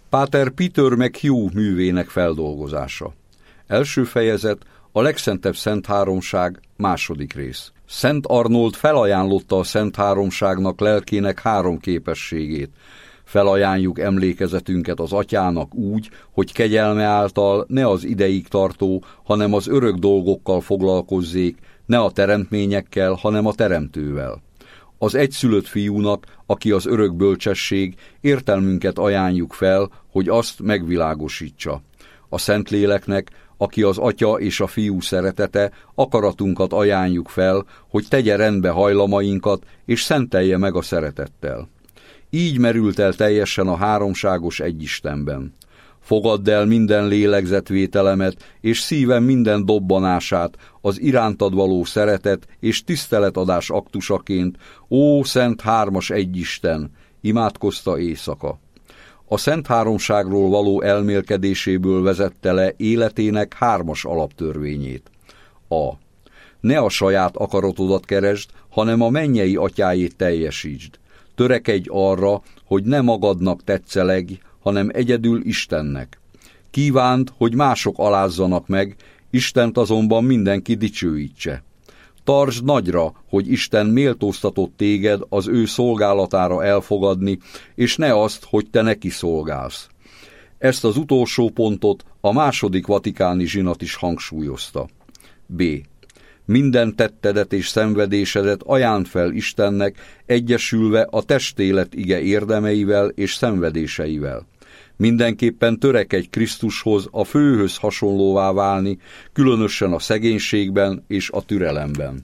Páter Peter McHugh művének feldolgozása. Első fejezet, a legszentebb Szent Háromság, második rész. Szent Arnold felajánlotta a Szent Háromságnak lelkének három képességét. Felajánljuk emlékezetünket az Atyának úgy, hogy kegyelme által ne az ideig tartó, hanem az örök dolgokkal foglalkozzék, ne a teremtményekkel, hanem a Teremtővel. Az egyszülött Fiúnak, aki az örök bölcsesség, értelmünket ajánljuk fel, hogy azt megvilágosítsa. A Szentléleknek, aki az Atya és a Fiú szeretete, akaratunkat ajánljuk fel, hogy tegye rendbe hajlamainkat, és szentelje meg a szeretettel. Így merült el teljesen a háromságos egyistenben. Fogadd el minden lélegzetvételemet, és szívem minden dobbanását az irántad való szeretet és tiszteletadás aktusaként, ó Szent Hármas Egyisten, imádkozta éjszaka. A Szent Háromságról való elmélkedéséből vezette le életének hármas alaptörvényét. Ne a saját akaratodat keresd, hanem a mennyei Atyáét teljesítsd. Törekedj arra, hogy ne magadnak tetszelegj, hanem egyedül Istennek. Kívánd, hogy mások alázzanak meg, Istent azonban mindenki dicsőítse. Tartsd nagyra, hogy Isten méltóztatott téged az ő szolgálatára elfogadni, és ne azt, hogy te neki szolgálsz. Ezt az utolsó pontot a második vatikáni zsinat is hangsúlyozta. Minden tettedet és szenvedésedet ajánd fel Istennek, egyesülve a testélet ige érdemeivel és szenvedéseivel. Mindenképpen törekedj Krisztushoz, a főhöz hasonlóvá válni, különösen a szegénységben és a türelemben.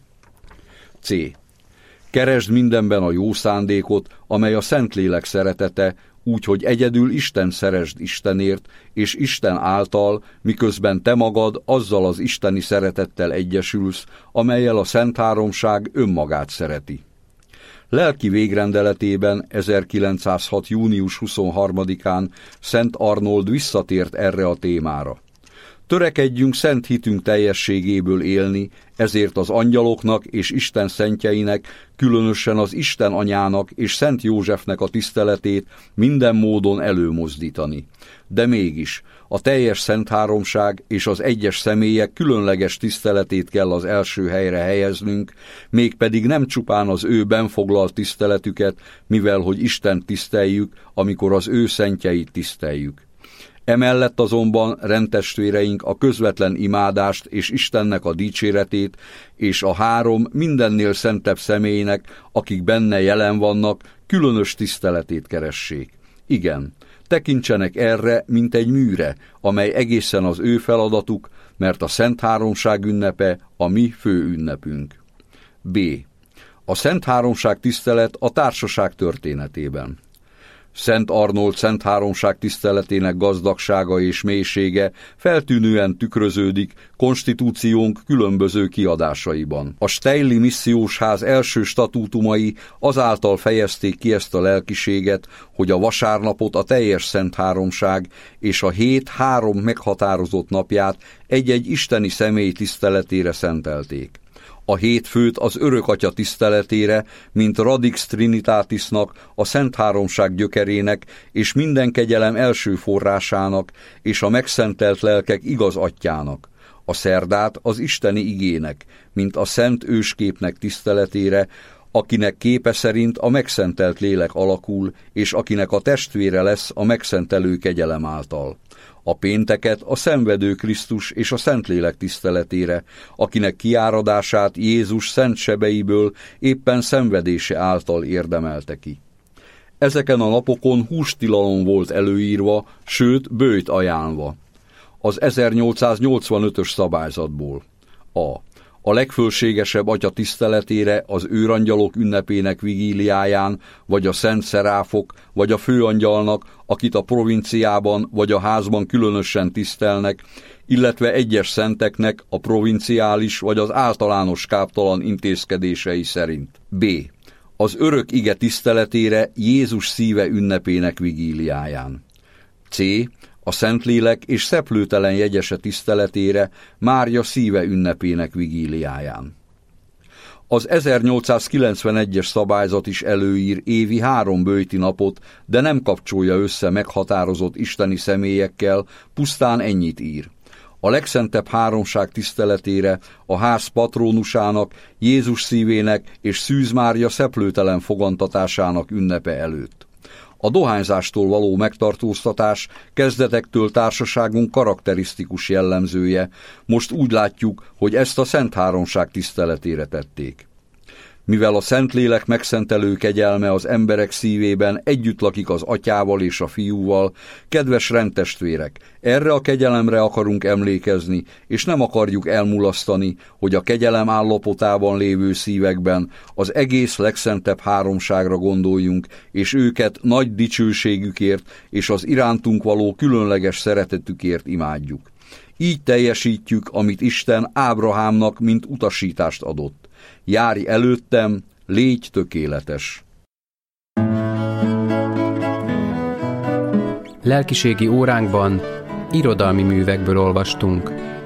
Keresd mindenben a jó szándékot, amely a Szentlélek szeretete, úgy, hogy egyedül Isten szeresd Istenért, és Isten által, miközben te magad azzal az isteni szeretettel egyesülsz, amellyel a Szent Háromság önmagát szereti. Lelki végrendeletében 1906. június 23-án Szent Arnold visszatért erre a témára. Törekedjünk szent hitünk teljességéből élni, ezért az angyaloknak és Isten szentjeinek, különösen az Isten anyának és Szent Józsefnek a tiszteletét minden módon előmozdítani. De mégis, a teljes Szent Háromság és az egyes személyek különleges tiszteletét kell az első helyre helyeznünk, mégpedig nem csupán az ő benfoglalt tiszteletüket, mivel hogy Istent tiszteljük, amikor az ő szentjeit tiszteljük. Emellett azonban rendtestvéreink a közvetlen imádást és Istennek a dicséretét, és a három mindennél szentebb személynek, akik benne jelen vannak, különös tiszteletét keressék. Igen, tekintsenek erre, mint egy műre, amely egészen az ő feladatuk, mert a Szent Háromság ünnepe a mi fő ünnepünk. A Szent Háromság tisztelet a társaság történetében. Szent Arnold Szent Háromság tiszteletének gazdagsága és mélysége feltűnően tükröződik konstitúciónk különböző kiadásaiban. A Steili Missziósház első statútumai azáltal fejezték ki ezt a lelkiséget, hogy a vasárnapot a teljes Szent Háromság és a hét három meghatározott napját egy-egy isteni személy tiszteletére szentelték. A hétfőt az Örök Atya tiszteletére, mint Radix Trinitatisnak, a Szent Háromság gyökerének és minden kegyelem első forrásának és a megszentelt lelkek igaz atyának. A szerdát az isteni igének, mint a szent ősképnek tiszteletére, akinek képe szerint a megszentelt lélek alakul, és akinek a testvére lesz a megszentelő kegyelem által. A pénteket a szenvedő Krisztus és a Szentlélek tiszteletére, akinek kiáradását Jézus szent sebeiből éppen szenvedése által érdemelte ki. Ezeken a napokon hústilalom volt előírva, sőt böjt ajánlva. Az 1885-ös szabályzatból. A legfölségesebb Atya tiszteletére az őrangyalok ünnepének vigíliáján, vagy a szent szeráfok, vagy a főangyalnak, akit a provinciában vagy a házban különösen tisztelnek, illetve egyes szenteknek a provinciális vagy az általános káptalan intézkedései szerint. Az örök ige tiszteletére Jézus szíve ünnepének vigíliáján. A Szentlélek és szeplőtelen jegyese tiszteletére Mária szíve ünnepének vigíliáján. Az 1891-es szabályzat is előír évi 3 böjti napot, de nem kapcsolja össze meghatározott isteni személyekkel, pusztán ennyit ír. A legszentebb háromság tiszteletére, a ház patrónusának, Jézus szívének és Szűz Mária szeplőtelen fogantatásának ünnepe előtt. A dohányzástól való megtartóztatás kezdetektől társaságunk karakterisztikus jellemzője, most úgy látjuk, hogy ezt a Szent Háromság tiszteletére tették. Mivel a Szentlélek megszentelő kegyelme az emberek szívében együtt lakik az Atyával és a Fiúval, kedves rendtestvérek, erre a kegyelemre akarunk emlékezni, és nem akarjuk elmulasztani, hogy a kegyelem állapotában lévő szívekben az egész legszentebb háromságra gondoljunk, és őket nagy dicsőségükért és az irántunk való különleges szeretetükért imádjuk. Így teljesítjük, amit Isten Ábrahámnak mint utasítást adott. Járj előttem, légy tökéletes. Lelkiségi óránkban irodalmi művekből olvastunk.